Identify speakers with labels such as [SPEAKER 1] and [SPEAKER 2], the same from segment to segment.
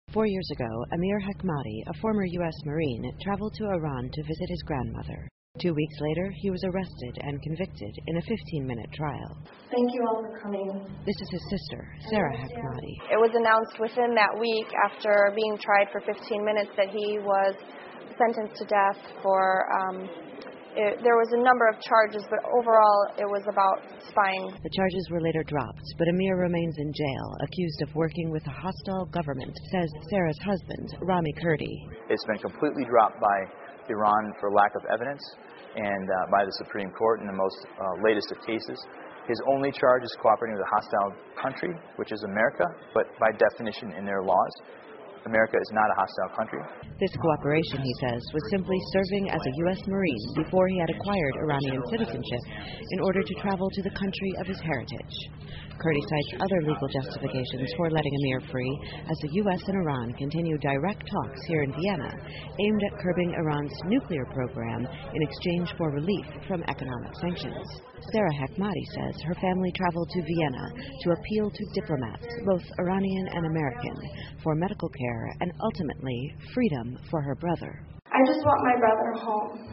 [SPEAKER 1] 4 years ago, Amir Hekmati, a former U.S. Marine, traveled to Iran to visit his grandmother. 2 weeks later, he was arrested and convicted in a 15-minute trial.
[SPEAKER 2] Thank you all for coming.
[SPEAKER 1] This is his sister, Sarah Hekmati.
[SPEAKER 2] It was announced within that week, after being tried for 15 minutes, that he was sentenced to death for... there was a number of charges, but overall it was about spying.
[SPEAKER 1] The charges were later dropped, but Amir remains in jail, accused of working with a hostile government, says Sarah's husband, Rami Kurdi.
[SPEAKER 3] It's been completely dropped by Iran for lack of evidence and by the Supreme Court in the most latest of cases. His only charge is cooperating with a hostile country, which is America, but by definition in their laws, America is not a hostile country.
[SPEAKER 1] This cooperation, he says, was simply serving as a U.S. Marine before he had acquired Iranian citizenship in order to travel to the country of his heritage. Kurdi cites other legal justifications for letting Amir free as the U.S. and Iran continue direct talks here in Vienna aimed at curbing Iran's nuclear program in exchange for relief from economic sanctions. Sarah Hekmati says her family traveled to Vienna to appeal to diplomats, both Iranian and American, for medical care and ultimately freedom for her brother.
[SPEAKER 2] I just want my brother home.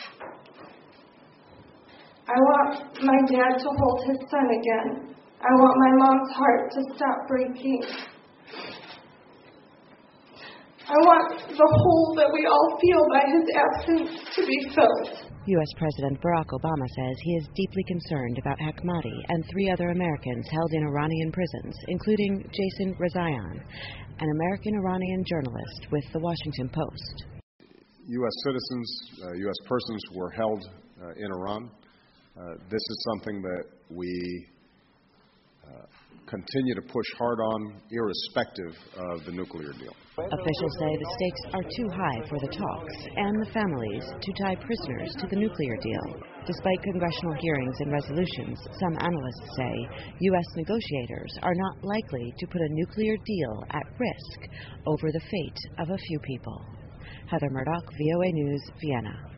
[SPEAKER 2] I want my dad to hold his son again. I want my mom's heart to stop breaking. I want the hole that we all feel by his absence to be filled.
[SPEAKER 1] U.S. President Barack Obama says he is deeply concerned about Hekmati and 3 other Americans held in Iranian prisons, including Jason Rezaian, an American-Iranian journalist with The Washington Post.
[SPEAKER 4] U.S. citizens, U.S. persons were held in Iran. This is something that we continue to push hard on, irrespective of the nuclear deal.
[SPEAKER 1] Officials say the stakes are too high for the talks and the families to tie prisoners to the nuclear deal. Despite congressional hearings and resolutions, some analysts say U.S. negotiators are not likely to put a nuclear deal at risk over the fate of a few people. Heather Murdoch, VOA News, Vienna.